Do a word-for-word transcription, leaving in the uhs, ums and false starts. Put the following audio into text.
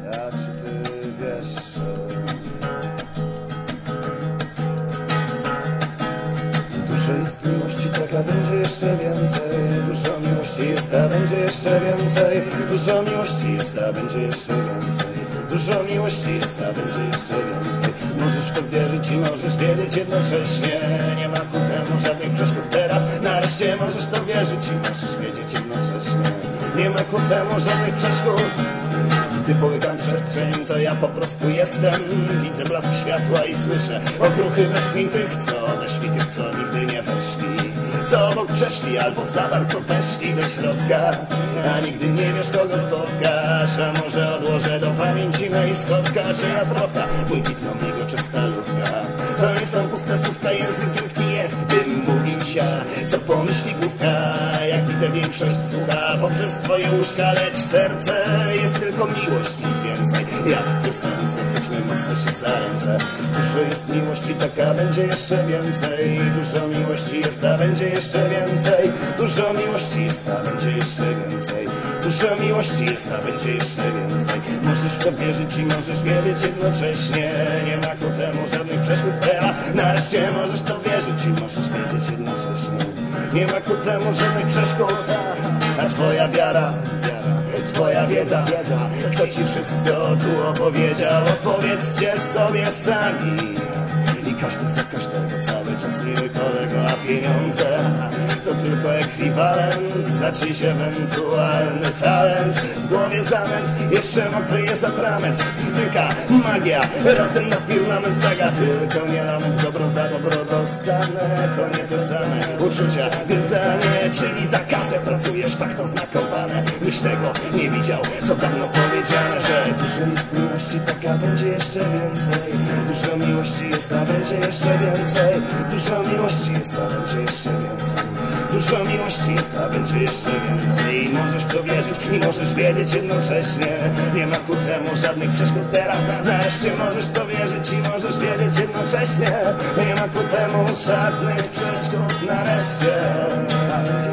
A czy ty wiesz, że dużo jest miłości, taka będzie jeszcze więcej. Dużo miłości jest, a będzie jeszcze więcej. Dużo miłości jest, a będzie jeszcze więcej. Dużo miłości jest, a będzie jeszcze więcej. Możesz w to wierzyć i możesz wiedzieć jednocześnie. Nie ma ku temu żadnych przeszkód teraz. Nareszcie możesz w to wierzyć i możesz wiedzieć jednocześnie. Nie ma ku temu żadnych przeszkód. Gdy połykam przestrzeń, to ja po prostu jestem. Widzę blask światła i słyszę okruchy westchnień tych, co odeszli, tych, co nigdy nie weszli, co obok przeszli albo za bardzo weszli do środka. A nigdy nie wiesz, kogo spotkasz. A może odłożę do pamięci mej schodka. Czyja zdrowka, mój widno migocze stalówka. To nie są puste słówka, język giętki jest, by mówić ja, co pomyśli główka. Jak widzę, większość słucha poprzez swoje łóżka, lecz serce jest tylko miłość, nic więcej. Jak w piosence, chwyćmy mocno się za ręce. Dużo jest miłości, taka będzie jeszcze więcej. Dużo miłości jest, a będzie jeszcze więcej. Dużo miłości jest, a będzie jeszcze więcej. Dużo miłości jest, a będzie jeszcze więcej. Możesz w to wierzyć i możesz wiedzieć jednocześnie. Nie ma ku temu żadnych przeszkód teraz. Nareszcie możesz w to wierzyć i możesz wiedzieć jednocześnie. Nie ma ku temu żadnych przeszkód. A twoja wiara, wiara, twoja wiedza, wiedza, kto ci wszystko tu opowiedział? Odpowiedzcie sobie sami. I każdy za każdego cały czas miły kolego, a pieniądze to tylko ekwiwalent za czyjś ewentualny talent. W głowie zamęt, jeszcze mokry jest atrament. Fizyka, magia, razem na firmament. Daga, tylko nie lament, dobro za dobro dostanę. To nie te same uczucia, gryzanie, czyli za kasę pracujesz, tak to znakowane. Byś tego nie widział, co dawno powiedziane, że dużo jest miłości, taka będzie jeszcze więcej. Dużo miłości jest, a będzie jeszcze więcej. Dużo miłości jest, a będzie jeszcze więcej. Dużo miłości jest, a będzie jeszcze więcej. I możesz w to wierzyć i możesz wiedzieć jednocześnie. Nie ma ku temu żadnych przeszkód teraz. Nareszcie możesz w to wierzyć i możesz wiedzieć jednocześnie. Nie ma ku temu żadnych przeszkód. Nareszcie